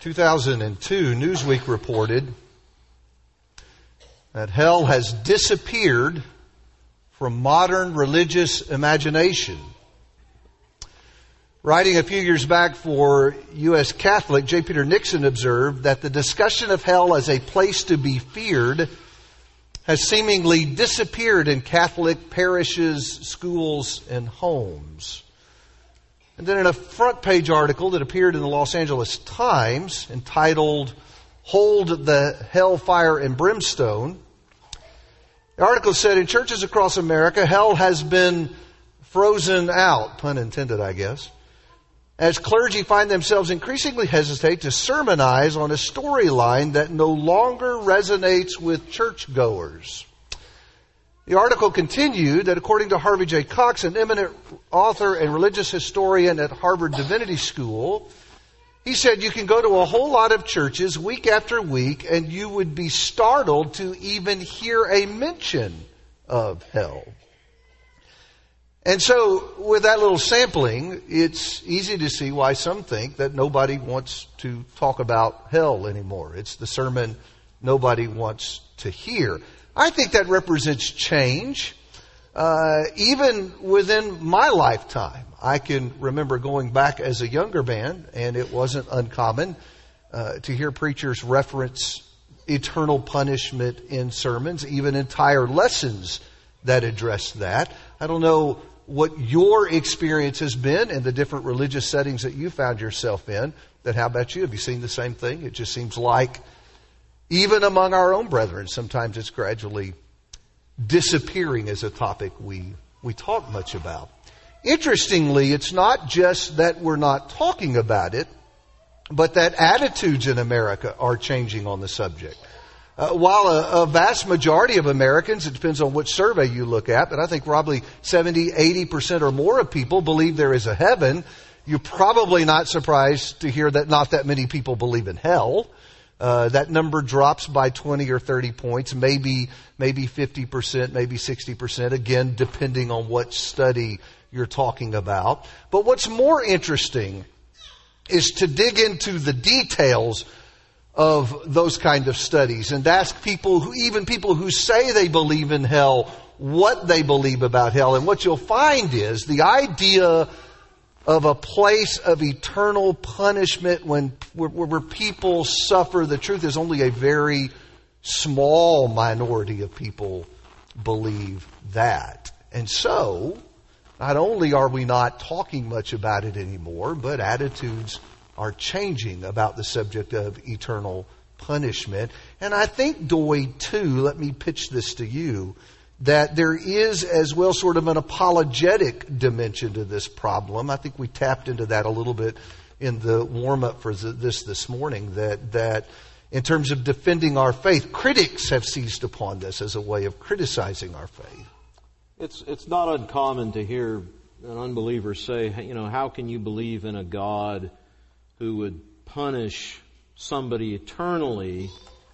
2002, Newsweek reported that hell has disappeared from modern religious imagination. Writing a few years back for U.S. Catholic, J. Peter Nixon observed that the discussion of hell as a place to be feared has seemingly disappeared in Catholic parishes, schools, and homes. And then in a front page article that appeared in the Los Angeles Times entitled, "Hold the Hellfire and Brimstone," the article said, in churches across America, hell has been frozen out, pun intended, I guess, as clergy find themselves increasingly hesitate to sermonize on a storyline that no longer resonates with churchgoers. The article continued that according to Harvey J. Cox, an eminent author and religious historian at Harvard Divinity School, he said you can go to a whole lot of churches week after week and you would be startled to even hear a mention of hell. And so, with that little sampling, it's easy to see why some think that nobody wants to talk about hell anymore. It's the sermon nobody wants to hear. I think that represents change, even within my lifetime. I can remember going back as a younger man, and it wasn't uncommon to hear preachers reference eternal punishment in sermons, even entire lessons that address that. I don't know what your experience has been in the different religious settings that you found yourself in. But how about you? Have you seen the same thing? It just seems like even among our own brethren, sometimes it's gradually disappearing as a topic we talk much about. Interestingly, it's not just that we're not talking about it, but that attitudes in America are changing on the subject. While a vast majority of Americans, it depends on which survey you look at, but I think probably 70, 80% or more of people believe there is a heaven, you're probably not surprised to hear that not that many people believe in hell. That number drops by 20 or 30 points, maybe 50%, maybe 60%, again, depending on what study you're talking about. But what's more interesting is to dig into the details of those kind of studies and ask people, even people who say they believe in hell, what they believe about hell. And what you'll find is the idea of a place of eternal punishment where people suffer, the truth is only a very small minority of people believe that. And so, not only are we not talking much about it anymore, but attitudes are changing about the subject of eternal punishment. And I think, Doy, too, let me pitch this to you, that there is as well sort of an apologetic dimension to this problem. I think we tapped into that a little bit in the warm-up for this morning, that in terms of defending our faith, critics have seized upon this as a way of criticizing our faith. It's not uncommon to hear an unbeliever say, how can you believe in a God who would punish somebody eternally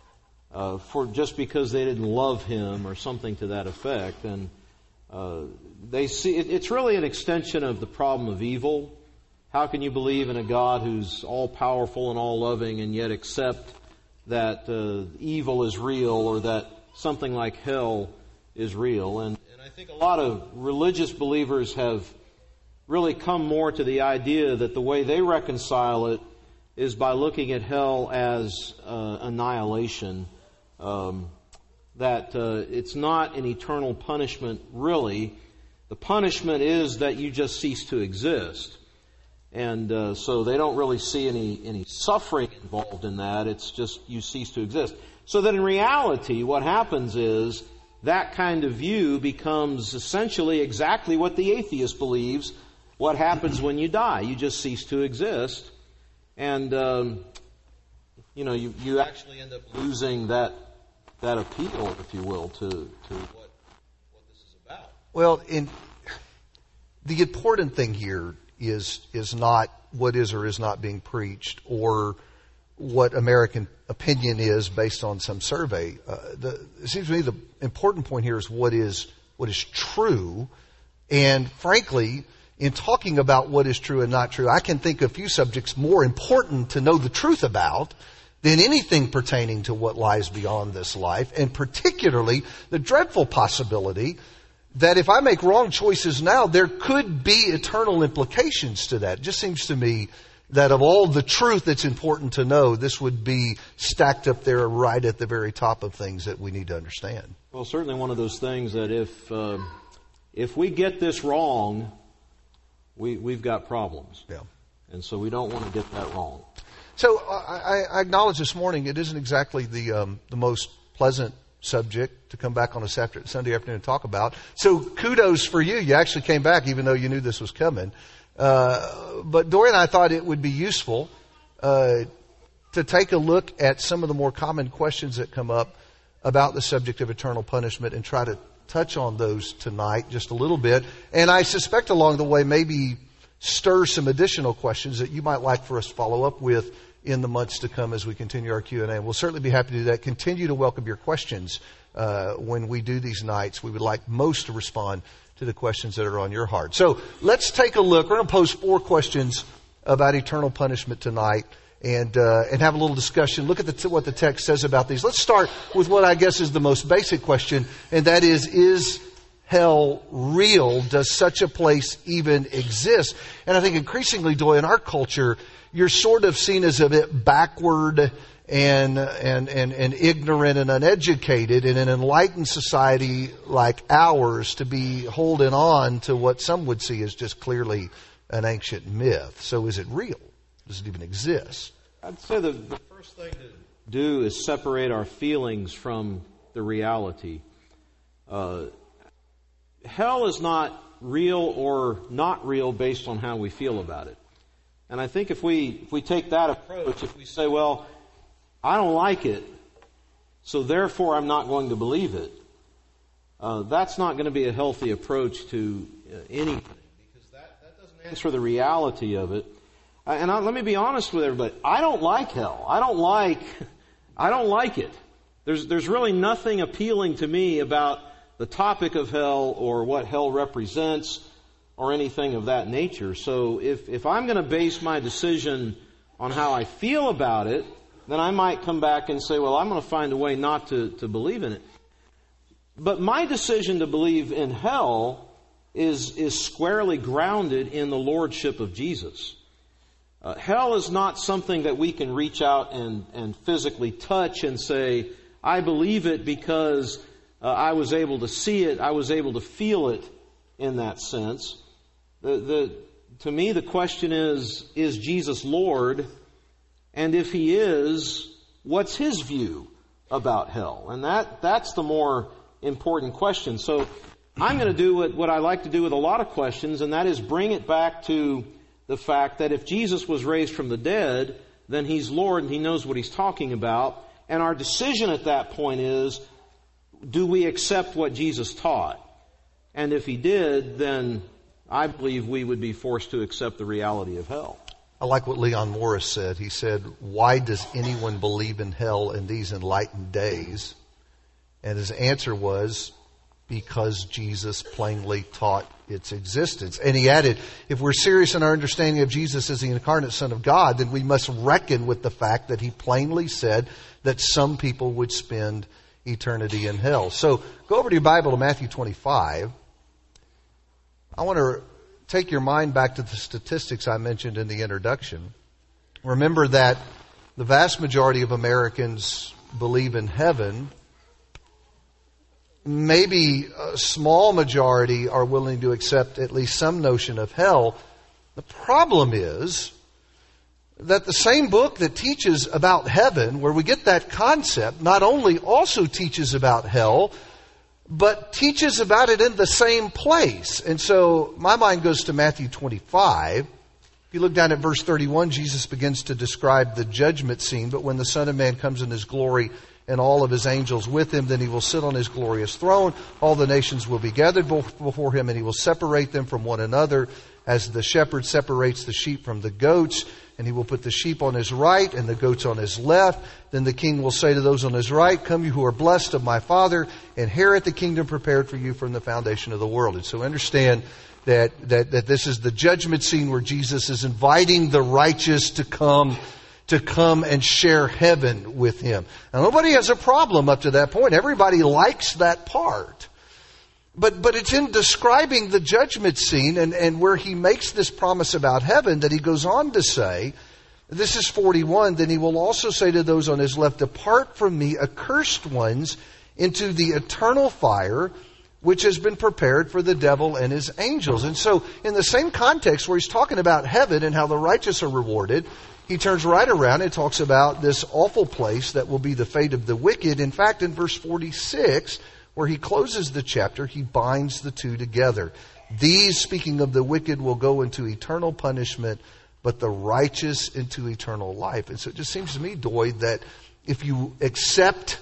for just because they didn't love him or something to that effect? And they see it's really an extension of the problem of evil. How can you believe in a God who's all powerful and all loving and yet accept that evil is real or that something like hell is real? And I think a lot of religious believers have really come more to the idea that the way they reconcile it is by looking at hell as annihilation. That it's not an eternal punishment, really. The punishment is that you just cease to exist. And so they don't really see any suffering involved in that. It's just you cease to exist. So that in reality, what happens is that kind of view becomes essentially exactly what the atheist believes. What happens when you die? You just cease to exist. And, you actually end up losing that appeal, if you will, to what this is about. Well, the important thing here is not what is or is not being preached or what American opinion is based on some survey. It seems to me the important point here is what is true. And frankly, in talking about what is true and not true, I can think of few subjects more important to know the truth about than anything pertaining to what lies beyond this life, and particularly the dreadful possibility that if I make wrong choices now, there could be eternal implications to that. It just seems to me that of all the truth that's important to know, this would be stacked up there right at the very top of things that we need to understand. Well, certainly one of those things that if we get this wrong, we've got problems. Yeah. And so we don't want to get that wrong. So I acknowledge this morning it isn't exactly the most pleasant subject to come back on a Sunday afternoon and talk about. So kudos for you. You actually came back even though you knew this was coming. But Dory and I thought it would be useful to take a look at some of the more common questions that come up about the subject of eternal punishment and try to touch on those tonight just a little bit. And I suspect along the way maybe stir some additional questions that you might like for us to follow up with in the months to come as we continue our Q&A. And we'll certainly be happy to do that. Continue to welcome your questions when we do these nights. We would like most to respond to the questions that are on your heart. So let's take a look. We're going to pose 4 questions about eternal punishment tonight and have a little discussion. Look at what the text says about these. Let's start with what I guess is the most basic question, and that is hell real? Does such a place even exist? And I think increasingly, Doy, in our culture, you're sort of seen as a bit backward and ignorant and uneducated in an enlightened society like ours to be holding on to what some would see as just clearly an ancient myth. So is it real? Does it even exist? I'd say the first thing to do is separate our feelings from the reality. Hell is not real or not real based on how we feel about it. And I think if we take that approach, if we say, well, I don't like it, so therefore I'm not going to believe it, that's not going to be a healthy approach to anything, because that doesn't answer the reality of it. And let me be honest with everybody. I don't like hell. I don't like it. There's really nothing appealing to me about the topic of hell or what hell represents or anything of that nature. So if I'm going to base my decision on how I feel about it, then I might come back and say, well, I'm going to find a way not to believe in it. But my decision to believe in hell is squarely grounded in the lordship of Jesus. Hell is not something that we can reach out and physically touch and say, I believe it because I was able to see it, I was able to feel it in that sense. To me, the question is Jesus Lord? And if He is, what's His view about hell? And that's the more important question. So I'm going to do what I like to do with a lot of questions, and that is bring it back to the fact that if Jesus was raised from the dead, then He's Lord and He knows what He's talking about. And our decision at that point is, do we accept what Jesus taught? And if He did, then I believe we would be forced to accept the reality of hell. I like what Leon Morris said. He said, why does anyone believe in hell in these enlightened days? And his answer was, because Jesus plainly taught its existence. And he added, if we're serious in our understanding of Jesus as the incarnate Son of God, then we must reckon with the fact that He plainly said that some people would spend eternity in hell. So go over to your Bible to Matthew 25. I want to take your mind back to the statistics I mentioned in the introduction. Remember that the vast majority of Americans believe in heaven. Maybe a small majority are willing to accept at least some notion of hell. The problem is that the same book that teaches about heaven, where we get that concept, not only also teaches about hell, but teaches about it in the same place. And so my mind goes to Matthew 25. If you look down at verse 31, Jesus begins to describe the judgment scene. But when the Son of Man comes in His glory and all of his angels with him. Then he will sit on his glorious throne. All the nations will be gathered before him, and he will separate them from one another as the shepherd separates the sheep from the goats. And he will put the sheep on his right and the goats on his left. Then the king will say to those on his right, "Come, you who are blessed of my Father, inherit the kingdom prepared for you from the foundation of the world." And so understand that this is the judgment scene where Jesus is inviting the righteous to come and share heaven with him. Now, nobody has a problem up to that point. Everybody likes that part. But it's in describing the judgment scene and where he makes this promise about heaven that he goes on to say, this is 41, "Then he will also say to those on his left, 'Depart from me, accursed ones, into the eternal fire, which has been prepared for the devil and his angels.'" And so in the same context where he's talking about heaven and how the righteous are rewarded, he turns right around and talks about this awful place that will be the fate of the wicked. In fact, in verse 46, where he closes the chapter, he binds the two together. "These," speaking of the wicked, "will go into eternal punishment, but the righteous into eternal life." And so it just seems to me, Doyd, that if you accept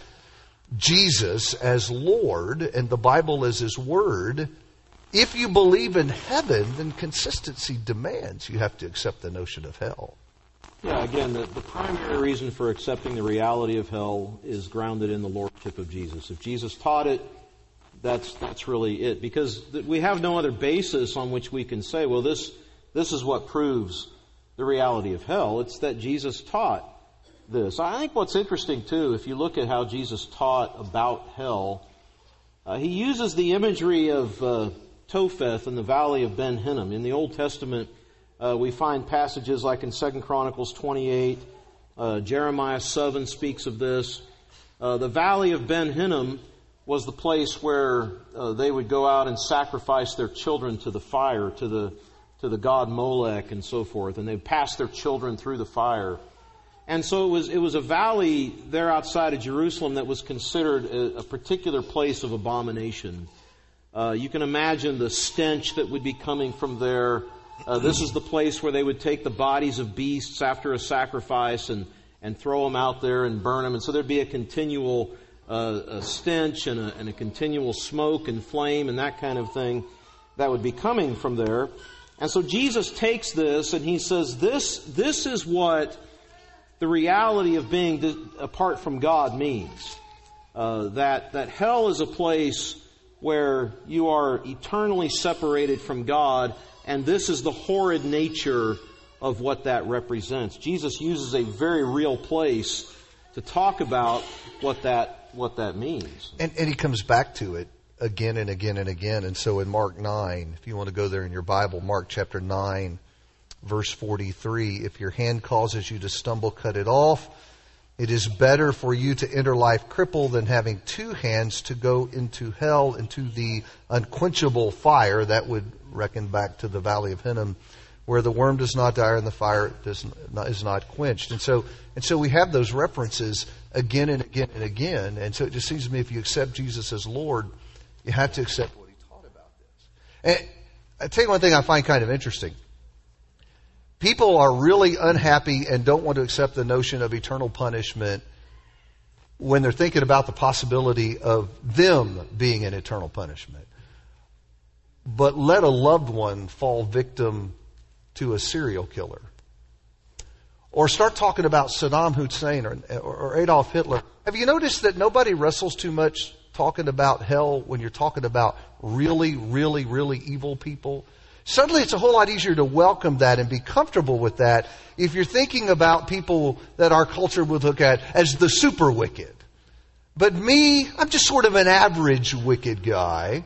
Jesus as Lord and the Bible as his word, if you believe in heaven, then consistency demands you have to accept the notion of hell. Yeah, again, the primary reason for accepting the reality of hell is grounded in the lordship of Jesus. If Jesus taught it, that's really it. Because we have no other basis on which we can say, well, this is what proves the reality of hell. It's that Jesus taught this. I think what's interesting, too, if you look at how Jesus taught about hell, he uses the imagery of Topheth in the valley of Ben Hinnom. In the Old Testament, we find passages like in 2 Chronicles 28, Jeremiah 7 speaks of this. The valley of Ben Hinnom was the place where they would go out and sacrifice their children to the fire, to the god Molech and so forth, and they'd pass their children through the fire. And so it was a valley there outside of Jerusalem that was considered a particular place of abomination. You can imagine the stench that would be coming from there. This is the place where they would take the bodies of beasts after a sacrifice and throw them out there and burn them. And so there'd be a continual stench and a continual smoke and flame and that kind of thing that would be coming from there. And so Jesus takes this and he says, this is what the reality of being apart from God means. That hell is a place where you are eternally separated from God, and this is the horrid nature of what that represents. Jesus uses a very real place to talk about what that means. And he comes back to it again and again and again. And so in Mark 9, if you want to go there in your Bible, Mark chapter 9, verse 43, "If your hand causes you to stumble, cut it off. It is better for you to enter life crippled than having two hands to go into hell, into the unquenchable fire." That would reckon back to the valley of Hinnom, where the worm does not die and the fire is not quenched. And so we have those references again and again and again. And so it just seems to me, if you accept Jesus as Lord, you have to accept what he taught about this. And I tell you one thing I find kind of interesting. People are really unhappy and don't want to accept the notion of eternal punishment when they're thinking about the possibility of them being in eternal punishment. But let a loved one fall victim to a serial killer. Or start talking about Saddam Hussein or Adolf Hitler. Have you noticed that nobody wrestles too much talking about hell when you're talking about really, really, really evil people? Suddenly it's a whole lot easier to welcome that and be comfortable with that if you're thinking about people that our culture would look at as the super wicked. But me, I'm just sort of an average wicked guy.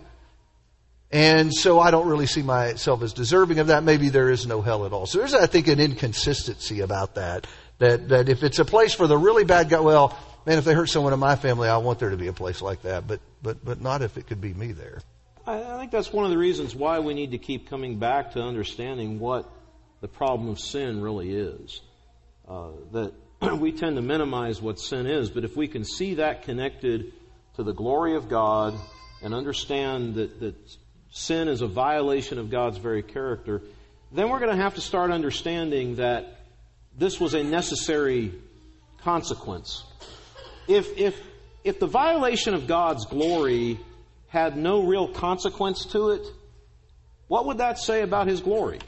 And so I don't really see myself as deserving of that. Maybe there is no hell at all. So there's, I think, an inconsistency about that if it's a place for the really bad guy, well, man, if they hurt someone in my family, I want there to be a place like that. But not if it could be me there. I think that's one of the reasons why we need to keep coming back to understanding what the problem of sin really is. That we tend to minimize what sin is, but if we can see that connected to the glory of God and understand that sin is a violation of God's very character, then we're going to have to start understanding that this was a necessary consequence. If if the violation of God's glory had no real consequence to it, what would that say about His glory?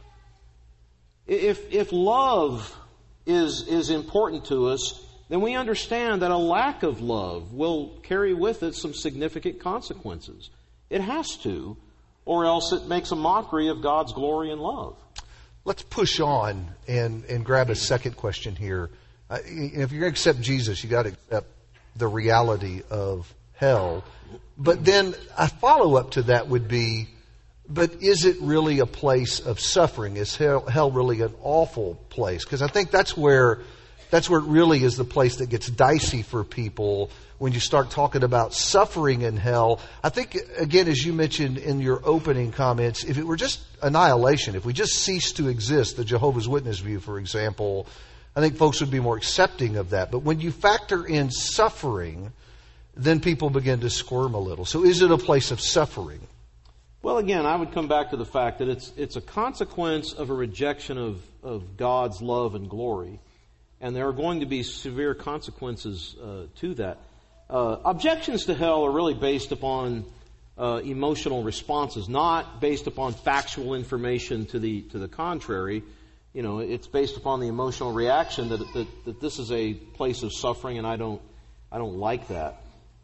If love is important to us, then we understand that a lack of love will carry with it some significant consequences. It has to, or else it makes a mockery of God's glory and love. Let's push on and grab a second question here. If you're going to accept Jesus, you got to accept the reality of hell. But then a follow-up to that would be, but is it really a place of suffering? Is hell really an awful place? Because I think that's where it really is the place that gets dicey for people when you start talking about suffering in hell. I think, again, as you mentioned in your opening comments, if it were just annihilation, if we just ceased to exist, the Jehovah's Witness view, for example, I think folks would be more accepting of that. But when you factor in suffering, then people begin to squirm a little. So is it a place of suffering? Well, again, I would come back to the fact that it's a consequence of a rejection of God's love and glory. And there are going to be severe consequences to that. Objections to hell are really based upon emotional responses, not based upon factual information to the contrary. You know, it's based upon the emotional reaction that this is a place of suffering, and I don't like that.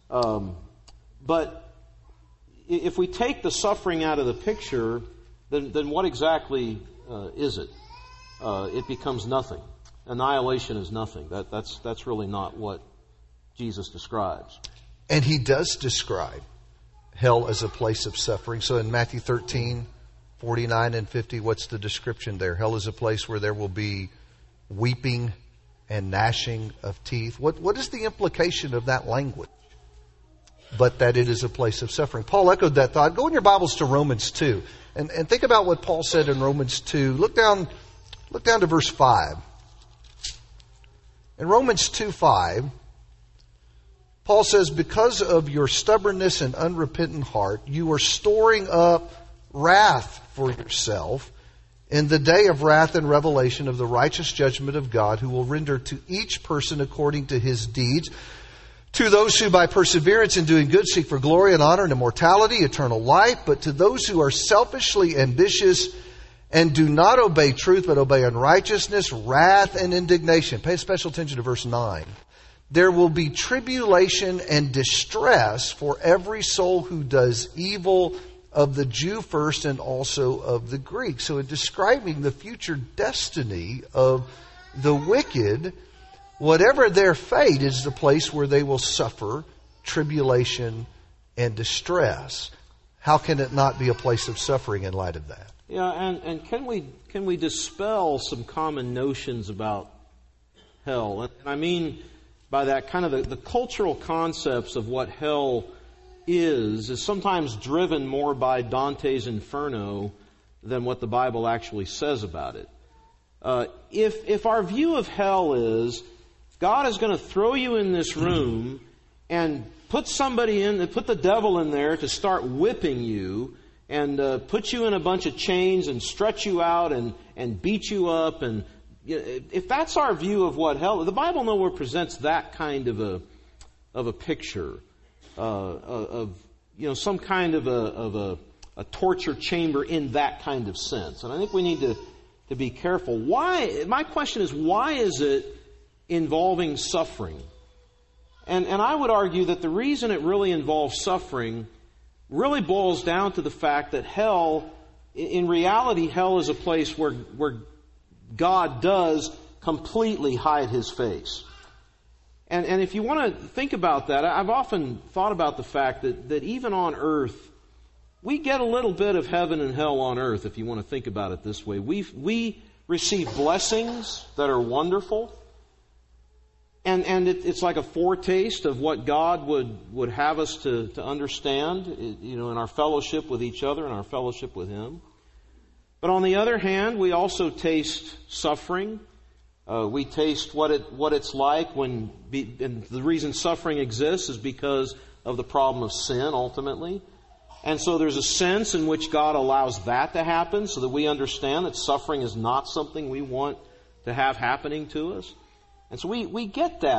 But if we take the suffering out of the picture, then what exactly is it? It becomes nothing. Annihilation is nothing. That's really not what Jesus describes. And He does describe hell as a place of suffering. So in Matthew 13, 49 and 50, what's the description there? Hell is a place where there will be weeping and gnashing of teeth. What is the implication of that language? But that it is a place of suffering. Paul echoed that thought. Go in your Bibles to Romans 2 and think about what Paul said in Romans 2. Look down to verse 5. In Romans 2:5, Paul says, because of your stubbornness and unrepentant heart, you are storing up wrath for yourself in the day of wrath and revelation of the righteous judgment of God, who will render to each person according to his deeds. To those who by perseverance in doing good seek for glory and honor and immortality, eternal life. But to those who are selfishly ambitious and do not obey truth but obey unrighteousness, wrath and indignation. Pay special attention to verse 9. There will be tribulation and distress for every soul who does evil, of the Jew first and also of the Greek. So in describing the future destiny of the wicked, whatever their fate is the place where they will suffer tribulation and distress. How can it not be a place of suffering in light of that? Yeah, and can we dispel some common notions about hell? And I mean by that kind of the cultural concepts of what hell is sometimes driven more by Dante's Inferno than what the Bible actually says about it. If our view of hell is God is going to throw you in this room and put the devil in there to start whipping you and put you in a bunch of chains and stretch you out and beat you up, and if that's our view of what hell is, the Bible nowhere presents that kind of a picture of some kind of a torture chamber in that kind of sense. And I think we need to be careful. Why? My question is, why is it involving suffering? And I would argue that the reason it really involves suffering really boils down to the fact that hell, in reality, hell is a place where God does completely hide His face. And if you want to think about that, I've often thought about the fact that even on earth, we get a little bit of heaven and hell on earth, if you want to think about it this way. We receive blessings that are wonderful. And it's like a foretaste of what God would have us to understand, in our fellowship with each other and our fellowship with Him. But on the other hand, we also taste suffering. We taste what it's like and the reason suffering exists is because of the problem of sin, ultimately. And so there's a sense in which God allows that to happen so that we understand that suffering is not something we want to have happening to us. And so we get that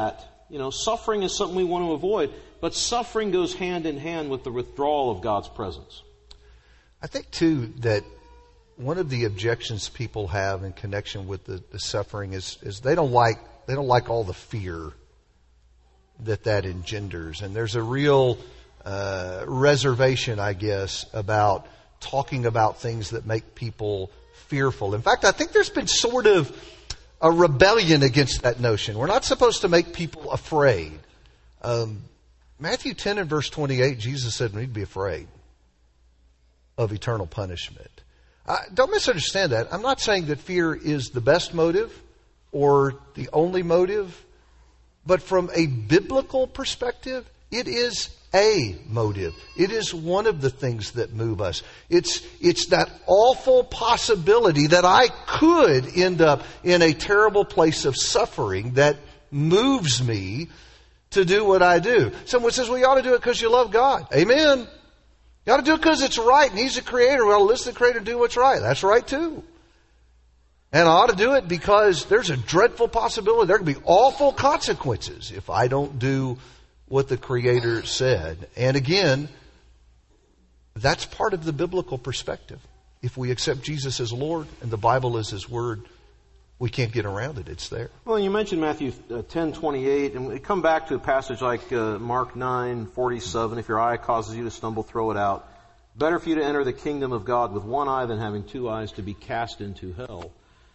Suffering is something we want to avoid, but suffering goes hand in hand with the withdrawal of God's presence. I think, too, that one of the objections people have in connection with the suffering is they don't like all the fear that engenders. And there's a real reservation, I guess, about talking about things that make people fearful. In fact, I think there's been sort of a rebellion against that notion. We're not supposed to make people afraid. Matthew 10 and verse 28, Jesus said we need to be afraid of eternal punishment. Don't misunderstand that. I'm not saying that fear is the best motive or the only motive, but from a biblical perspective, it is a motive. It is one of the things that move us. It's that awful possibility that I could end up in a terrible place of suffering that moves me to do what I do. Someone says, well, you ought to do it because you love God. Amen. You ought to do it because it's right and He's the Creator. We ought to listen to the Creator and do what's right. That's right too. And I ought to do it because there's a dreadful possibility. There can be awful consequences if I don't do what the Creator said. And again, that's part of the biblical perspective. If we accept Jesus as Lord and the Bible as His Word, we can't get around it. It's there. Well, you mentioned Matthew 10:28, and we come back to a passage like Mark 9:47. If your eye causes you to stumble, throw it out. Better for you to enter the kingdom of God with one eye than having two eyes to be cast into hell.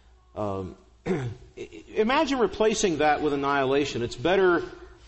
Imagine replacing that with annihilation. It's better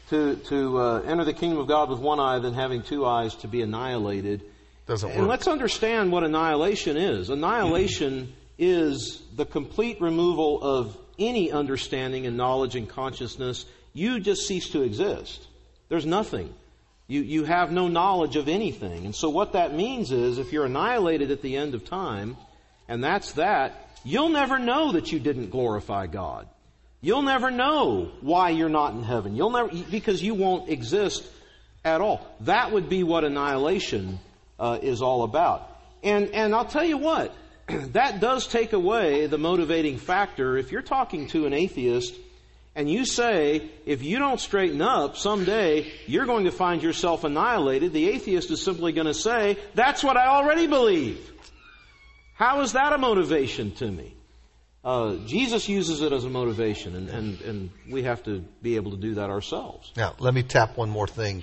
to enter the kingdom of God with one eye than having two eyes to be annihilated. Doesn't work. And let's understand what annihilation is. Annihilation is the complete removal of any understanding and knowledge and consciousness. You just cease to exist. There's nothing. You have no knowledge of anything. And so what that means is if you're annihilated at the end of time, and that's that, you'll never know that you didn't glorify God. You'll never know why you're not in heaven. Because you won't exist at all. That would be what annihilation is all about. And I'll tell you what, that does take away the motivating factor. If you're talking to an atheist and you say, if you don't straighten up, someday you're going to find yourself annihilated, the atheist is simply going to say, that's what I already believe. How is that a motivation to me? Jesus uses it as a motivation, and we have to be able to do that ourselves. Now, let me tap one more thing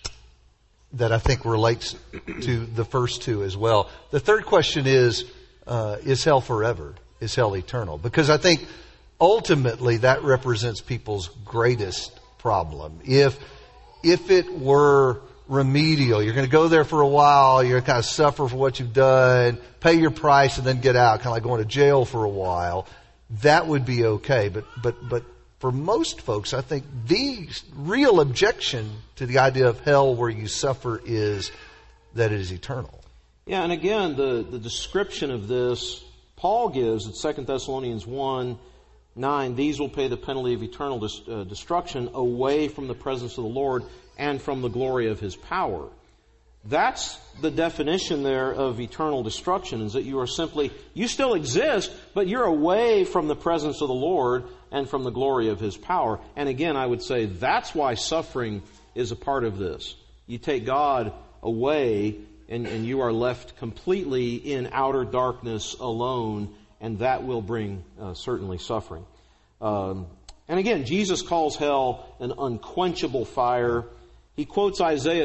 that I think relates to the first two as well. The third question is hell forever? Is hell eternal? Because I think ultimately that represents people's greatest problem. If it were remedial, you're going to go there for a while, you're going to kind of suffer for what you've done, pay your price and then get out, kind of like going to jail for a while, that would be okay. But for most folks, I think the real objection to the idea of hell where you suffer is that it is eternal. Yeah, and again, the description of this, Paul gives at 2 Thessalonians 1:9, these will pay the penalty of eternal destruction away from the presence of the Lord and from the glory of His power. That's the definition there of eternal destruction, is that you still exist, but you're away from the presence of the Lord and from the glory of His power. And again, I would say that's why suffering is a part of this. You take God away and you are left completely in outer darkness alone, and that will bring certainly suffering. And again, Jesus calls hell an unquenchable fire. He quotes Isaiah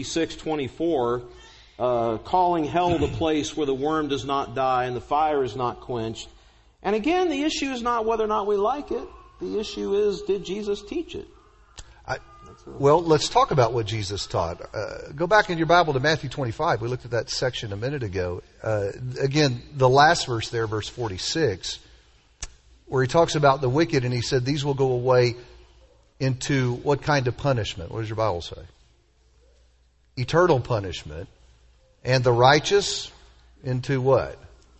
66:24, calling hell the place where the worm does not die and the fire is not quenched. And again, the issue is not whether or not we like it. The issue is, did Jesus teach it? Well, let's talk about what Jesus taught. Go back in your Bible to Matthew 25. We looked at that section a minute ago. Again, the last verse there, verse 46, where He talks about the wicked, and He said, these will go away into what kind of punishment? What does your Bible say? Eternal punishment. And the righteous into what?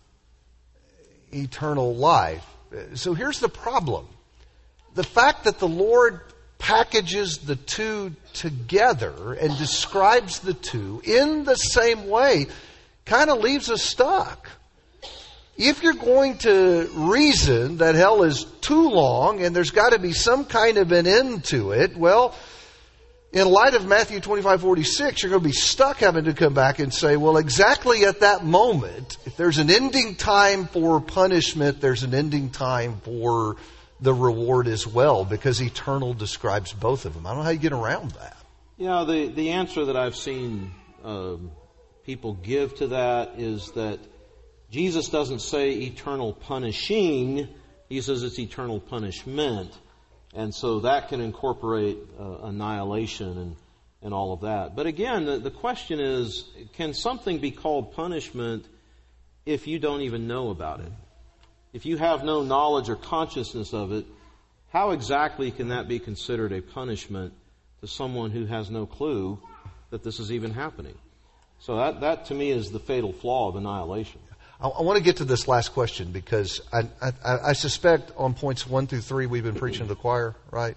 Eternal life. So here's the problem. The fact that the Lord packages the two together and describes the two in the same way kind of leaves us stuck. if you're going to reason that hell is too long and there's got to be some kind of an end to it, well, in light of Matthew 25:46, you're going to be stuck having to come back and say, well, exactly at that moment, if there's an ending time for punishment, there's an ending time for the reward as well, because eternal describes both of them. I don't know how you get around that. Yeah, the answer that I've seen people give to that is that Jesus doesn't say eternal punishing, he says it's eternal punishment. And so that can incorporate annihilation and all of that. But again, the question is, can something be called punishment if you don't even know about it? If you have no knowledge or consciousness of it, how exactly can that be considered a punishment to someone who has no clue that this is even happening? So that to me is the fatal flaw of annihilation. I want to get to this last question because I suspect on points 1 through 3 we've been preaching to the choir, right?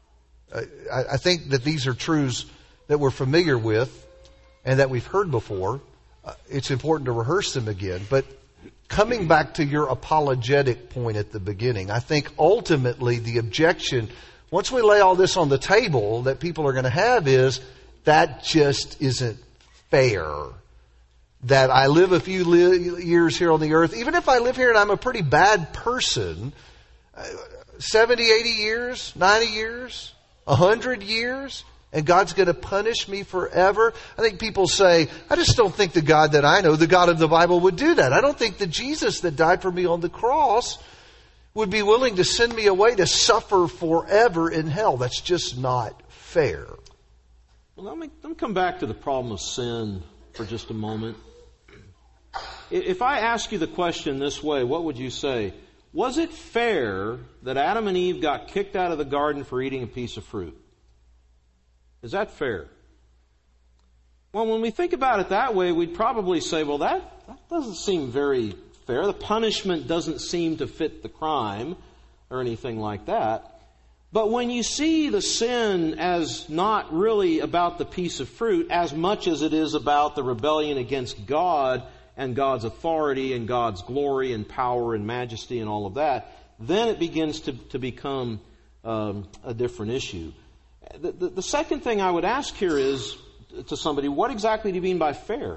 I think that these are truths that we're familiar with and that we've heard before. It's important to rehearse them again. But coming back to your apologetic point at the beginning, I think ultimately the objection, once we lay all this on the table, that people are going to have is, that just isn't fair. That I live a few years here on the earth, even if I live here and I'm a pretty bad person, 70, 80 years, 90 years, 100 years, and God's going to punish me forever. I think people say, I just don't think the God that I know, the God of the Bible, would do that. I don't think the Jesus that died for me on the cross would be willing to send me away to suffer forever in hell. That's just not fair. Well, let me come back to the problem of sin for just a moment. If I ask you the question this way, what would you say? Was it fair that Adam and Eve got kicked out of the garden for eating a piece of fruit? Is that fair? Well, when we think about it that way, we'd probably say, well, that doesn't seem very fair. The punishment doesn't seem to fit the crime or anything like that. But when you see the sin as not really about the piece of fruit as much as it is about the rebellion against God and God's authority and God's glory and power and majesty and all of that, then it begins to become a different issue. The second thing I would ask here is to somebody, what exactly do you mean by fair?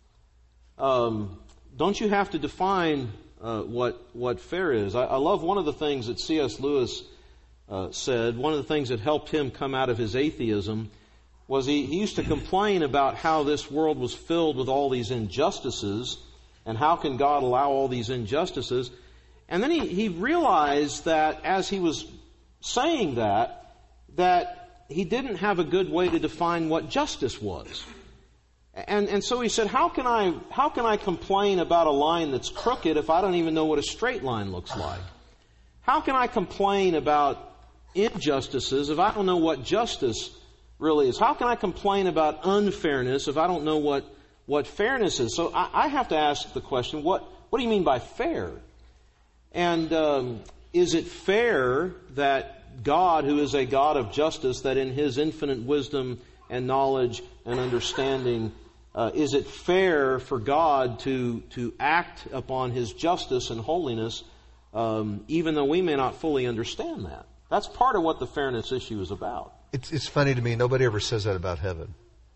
Don't you have to define what fair is? I love one of the things that C.S. Lewis said. One of the things that helped him come out of his atheism was he used to complain about how this world was filled with all these injustices and how can God allow all these injustices. And then he realized that as he was saying that he didn't have a good way to define what justice was. And so he said, how can I complain about a line that's crooked if I don't even know what a straight line looks like? How can I complain about injustices if I don't know what justice really is? How can I complain about unfairness if I don't know what fairness is? So I have to ask the question, what do you mean by fair? And is it fair that God, who is a God of justice, that in His infinite wisdom and knowledge and understanding, is it fair for God to act upon His justice and holiness, even though we may not fully understand that? That's part of what the fairness issue is about. It's funny to me, nobody ever says that about heaven.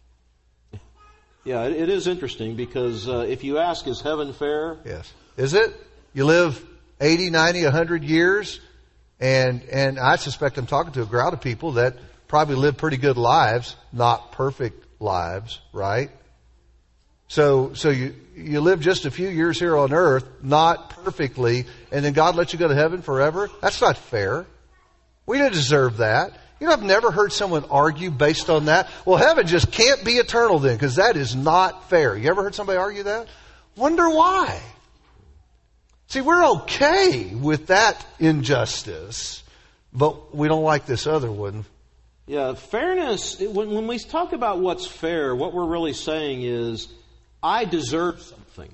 Yeah, it is interesting because if you ask, is heaven fair? Yes. Is it? You live 80, 90, 100 years, and I suspect I'm talking to a crowd of people that probably live pretty good lives, not perfect lives, right? So you live just a few years here on earth, not perfectly, and then God lets you go to heaven forever? That's not fair. We don't deserve that. You know, I've never heard someone argue based on that. Well, heaven just can't be eternal then, because that is not fair. You ever heard somebody argue that? Wonder why. See, we're okay with that injustice, but we don't like this other one. Yeah, fairness, when we talk about what's fair, what we're really saying is, I deserve something.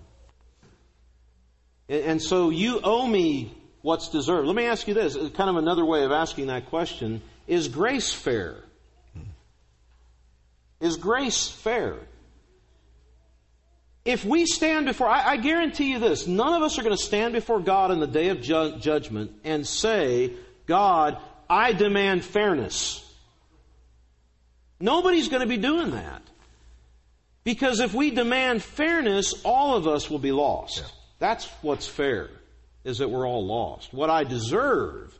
And so you owe me what's deserved. Let me ask you this, kind of another way of asking that question. Is grace fair? Is grace fair? if we stand before, I guarantee you this, none of us are going to stand before God in the day of judgment and say, God, I demand fairness. Nobody's going to be doing that. Because if we demand fairness, all of us will be lost. Yeah. That's what's fair, is that we're all lost. What I deserve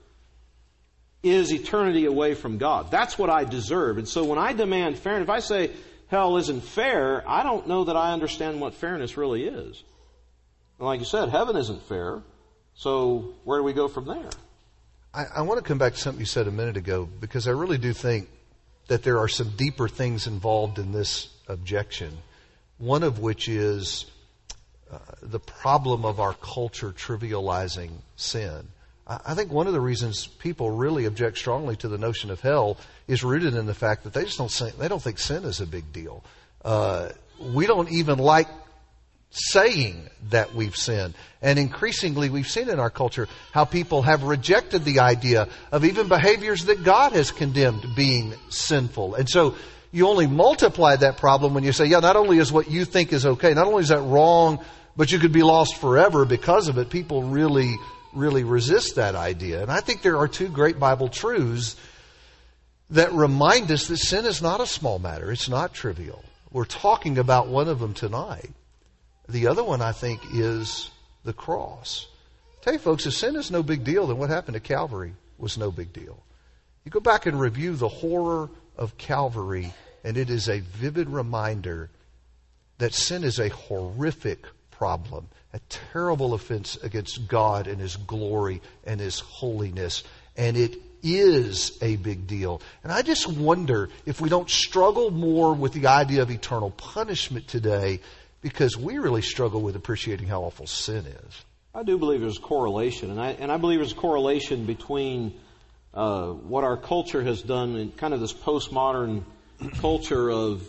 is eternity away from God. That's what I deserve. And so when I demand fairness, if I say hell isn't fair, I don't know that I understand what fairness really is. And like you said, heaven isn't fair. So where do we go from there? I want to come back to something you said a minute ago, because I really do think that there are some deeper things involved in this objection. One of which is the problem of our culture trivializing sin. I think one of the reasons people really object strongly to the notion of hell is rooted in the fact that they don't think sin is a big deal. We don't even like saying that we've sinned. And increasingly we've seen in our culture how people have rejected the idea of even behaviors that God has condemned being sinful. And so you only multiply that problem when you say, yeah, not only is what you think is okay, not only is that wrong, but you could be lost forever because of it. People really resist that idea. And I think there are two great Bible truths that remind us that sin is not a small matter. It's not trivial. We're talking about one of them tonight. The other one, I think, is the cross. I tell you, folks, if sin is no big deal, then what happened to Calvary was no big deal. You go back and review the horror of Calvary, and it is a vivid reminder that sin is a horrific problem, a terrible offense against God and His glory and His holiness. And it is a big deal. And I just wonder if we don't struggle more with the idea of eternal punishment today, because we really struggle with appreciating how awful sin is. I do believe there's a correlation, and I believe there's a correlation between what our culture has done in kind of this postmodern culture of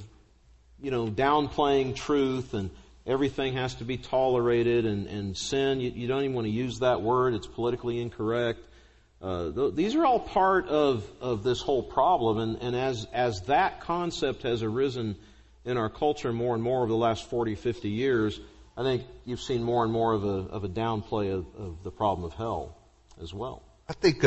downplaying truth, and everything has to be tolerated, and sin, you don't even want to use that word, it's politically incorrect. These are all part of this whole problem, and as that concept has arisen in our culture more and more over the last 40, 50 years, I think you've seen more and more of a downplay of the problem of hell as well. I think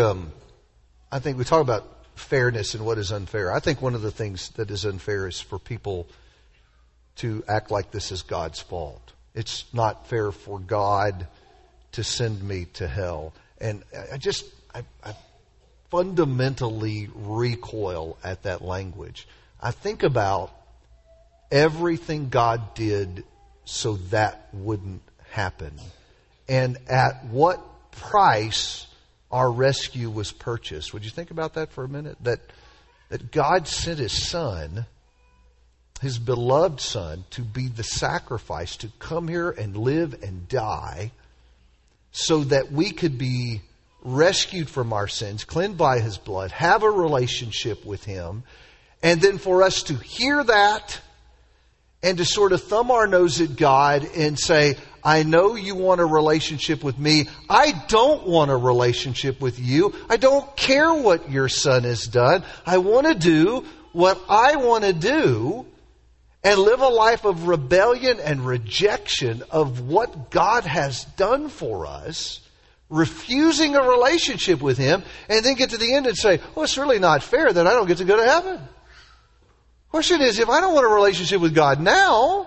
we talk about fairness and what is unfair. I think one of the things that is unfair is for people to act like this is God's fault. It's not fair for God to send me to hell. And I fundamentally recoil at that language. I think about everything God did so that wouldn't happen, and at what price our rescue was purchased. Would you think about that for a minute? That God sent His Son, His beloved Son, to be the sacrifice, to come here and live and die so that we could be rescued from our sins, cleansed by His blood, have a relationship with Him, and then for us to hear that and to sort of thumb our nose at God and say, I know you want a relationship with me. I don't want a relationship with you. I don't care what your Son has done. I want to do what I want to do and live a life of rebellion and rejection of what God has done for us, refusing a relationship with Him, and then get to the end and say, oh, it's really not fair that I don't get to go to heaven. Question is, if I don't want a relationship with God now,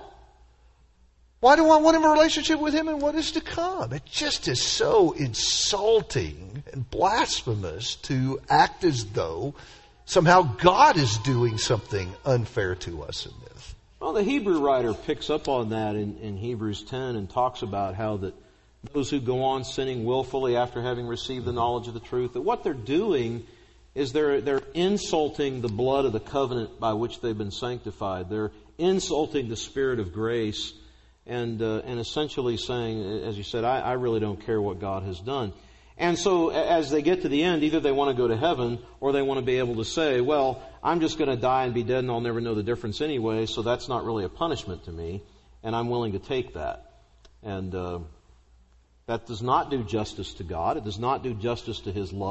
why do I want a relationship with Him in what is to come? It just is so insulting and blasphemous to act as though somehow God is doing something unfair to us in this. Well, the Hebrew writer picks up on that in Hebrews 10 and talks about how that those who go on sinning willfully after having received the knowledge of the truth, that what they're doing is they're insulting the blood of the covenant by which they've been sanctified. They're insulting the Spirit of grace and essentially saying, as you said, I really don't care what God has done. And so as they get to the end, either they want to go to heaven or they want to be able to say, well, I'm just going to die and be dead and I'll never know the difference anyway, so that's not really a punishment to me, and I'm willing to take that. And that does not do justice to God. It does not do justice to His love.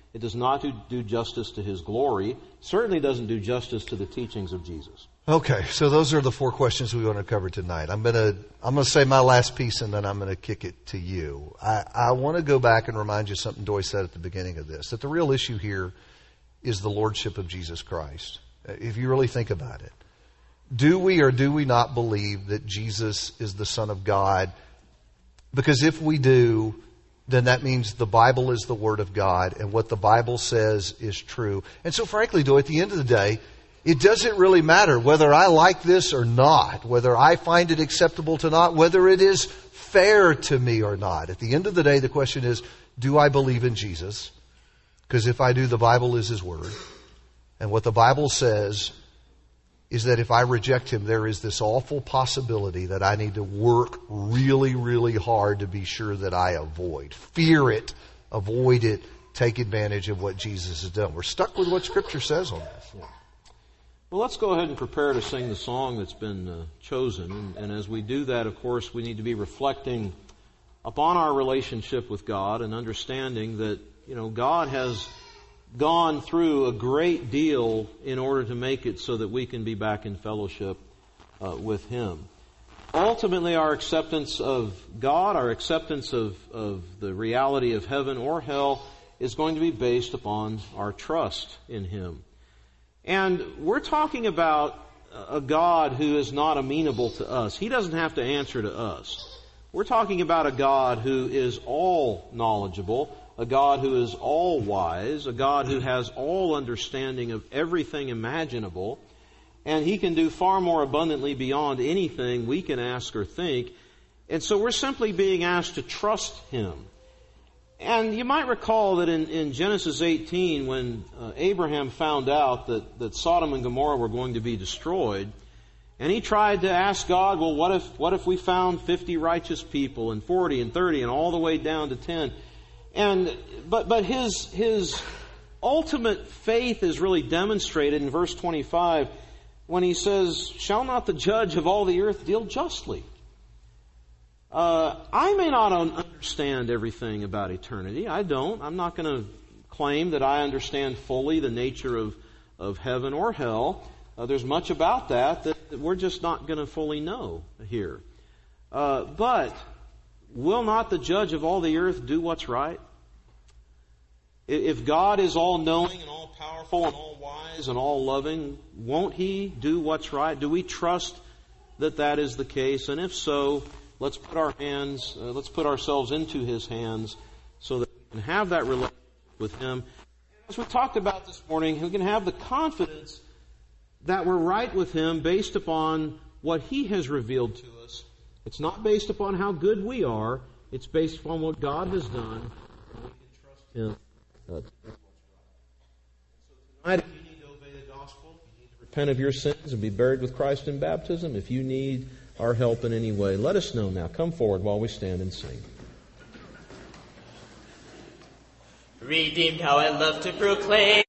It does not do justice to His glory. Certainly doesn't do justice to the teachings of Jesus. Okay, so those are the 4 questions we want to cover tonight. I'm gonna say my last piece, and then I'm gonna kick it to you. I want to go back and remind you something Doy said at the beginning of this, that the real issue here is the lordship of Jesus Christ. If you really think about it, do we or do we not believe that Jesus is the Son of God? Because if we do, then that means the Bible is the Word of God, and what the Bible says is true. And so frankly, Doy, at the end of the day, it doesn't really matter whether I like this or not, whether I find it acceptable to not, whether it is fair to me or not. At the end of the day, the question is, do I believe in Jesus? Because if I do, the Bible is His Word. And what the Bible says is that if I reject Him, there is this awful possibility that I need to work really, really hard to be sure that I avoid. Fear it, avoid it, take advantage of what Jesus has done. We're stuck with what Scripture says on this. Yeah. Well, let's go ahead and prepare to sing the song that's been chosen. And as we do that, of course, we need to be reflecting upon our relationship with God and understanding that, God has gone through a great deal in order to make it so that we can be back in fellowship with Him. Ultimately, our acceptance of God, our acceptance of the reality of heaven or hell is going to be based upon our trust in Him. And we're talking about a God who is not amenable to us. He doesn't have to answer to us. We're talking about a God who is all knowledgeable, a God who is all wise, a God who has all understanding of everything imaginable, and He can do far more abundantly beyond anything we can ask or think. And so we're simply being asked to trust Him. And you might recall that in Genesis 18, when Abraham found out that Sodom and Gomorrah were going to be destroyed, and he tried to ask God, well, what if we found 50 righteous people, and 40 and 30 and all the way down to 10? But his ultimate faith is really demonstrated in verse 25 when he says, "Shall not the judge of all the earth deal justly?" I may not understand everything about eternity. I don't. I'm not going to claim that I understand fully the nature of heaven or hell. There's much about that we're just not going to fully know here. But will not the judge of all the earth do what's right? If God is all-knowing and all-powerful and all-wise and all-loving, won't He do what's right? Do we trust that is the case? And if so, let's put ourselves into His hands so that we can have that relationship with Him. As we talked about this morning, we can have the confidence that we're right with Him based upon what He has revealed to us. It's not based upon how good we are. It's based upon what God has done. And we can trust Him. So tonight, if you need to obey the gospel, if you need to repent of your sins and be buried with Christ in baptism, if you need our help in any way, let us know now. Come forward while we stand and sing. Redeemed, how I love to proclaim.